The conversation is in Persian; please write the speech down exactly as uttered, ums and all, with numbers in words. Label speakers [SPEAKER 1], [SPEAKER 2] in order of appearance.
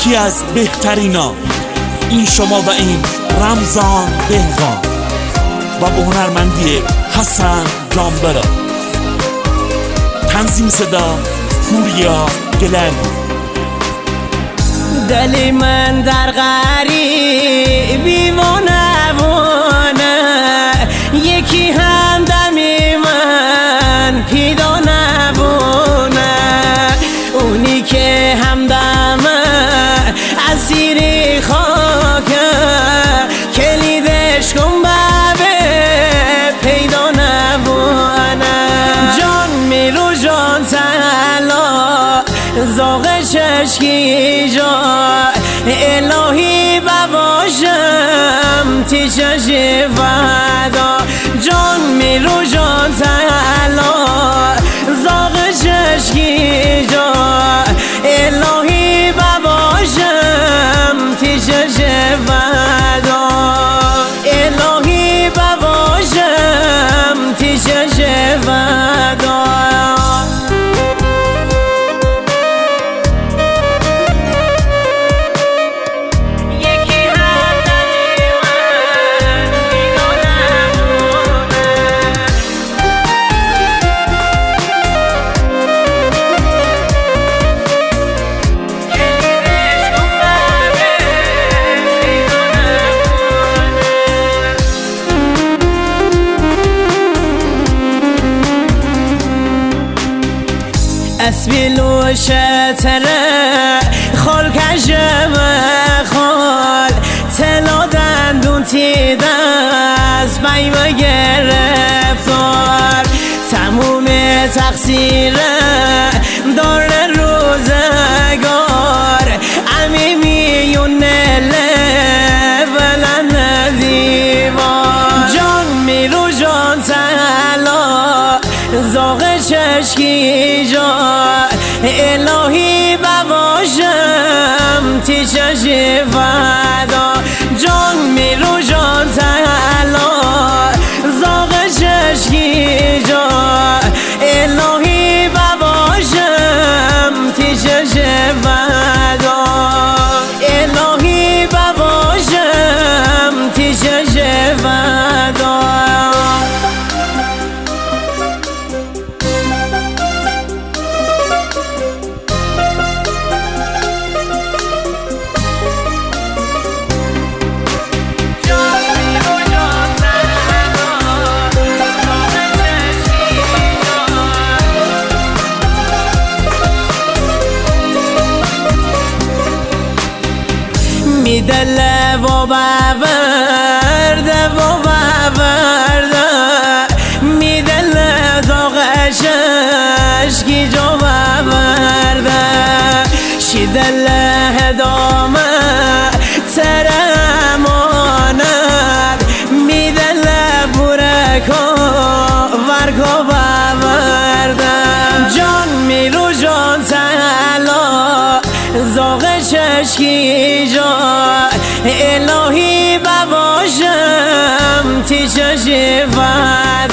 [SPEAKER 1] یکی از بهترینا، این شما و این رمضان دهقان و به هنرمندی حسن جانبرا. تنظیم صدا پوریا گلن.
[SPEAKER 2] دلی من در غریبی و نبونه، یکی همدمی من پیدا نبونه، اونی که همدمه اسیر خاکه، کلیدش کن بابه پیدا نبونه. جان میرو جان تلا زاغ چشکی جا، الهی بباشم تی چشی ودا. جان میرو جان تلا زاغ چشکی جا، الهی بباشم تی چشی ودا، الهی بباشم تی چشی ودا. اسبیلو شتره خال کشه و خال، تلا دندون تی دست بیمه گرفتار، تموم تقصیره داره روزگار، امی میونه لبلن دیوار. جان میرو جان تلا زاغ چشکی جا، الهی بباشم تی چشی ودا. جان میرو جان تلا زاغ چشکی جا، الهی بباشم تی چشی ودا، الهی بباشم تی چشی ودا. میدله و باورده و باورده، میدله زاغش اشکی جا باورده، شیدله هدامه ترماند، میدله بورکو ورکو باورده. جان میرو جان تلا زاغ چشکی جا، الهی بباشم تی چشی ودا.